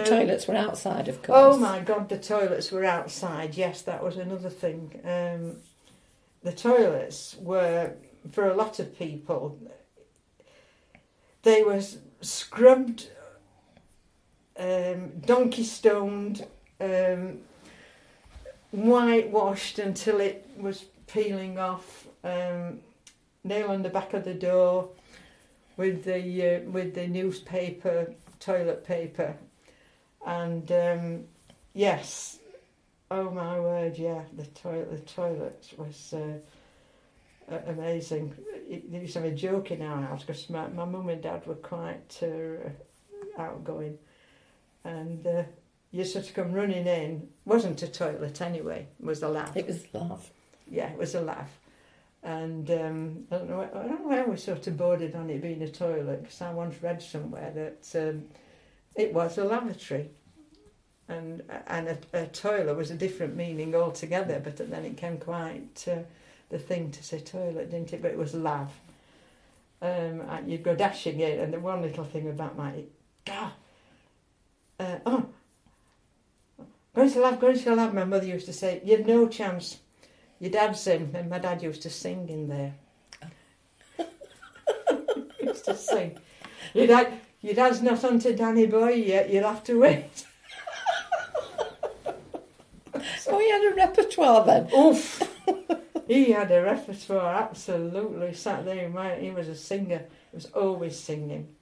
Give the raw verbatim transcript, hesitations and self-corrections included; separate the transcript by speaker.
Speaker 1: toilets were outside, of course.
Speaker 2: Oh my God, the toilets were outside. Yes, that was another thing. Um, the toilets were, for a lot of people, they were scrubbed, um, donkey stoned, um, whitewashed until it was peeling off, um, nail on the back of the door with the uh, with the newspaper, toilet paper, and um, yes, oh my word, yeah, the toilet the toilet was uh, amazing. There used to have a joke in our house because my my mum and dad were quite uh, outgoing, and uh, you sort of come running in. Wasn't a toilet anyway. It was a laugh.
Speaker 1: It was laugh.
Speaker 2: Yeah, it was a laugh. And um, I don't know. I don't know how we sort of boarded on it being a toilet, because I once read somewhere that um, it was a lavatory, and and a, a toilet was a different meaning altogether. But then it came quite uh, the thing to say toilet, didn't it? But it was lav. Um, and you'd go dashing in, and the one little thing about my God, uh, oh, going to lav, going to lav. My mother used to say, "You've no chance. Your dad's in," and my dad used to sing in there. He used to sing. Your dad, your dad's not onto Danny Boy yet. You'll have to wait.
Speaker 1: So he had a repertoire then.
Speaker 2: Oof! He had a repertoire. Absolutely, sat there. He was a singer. He was always singing.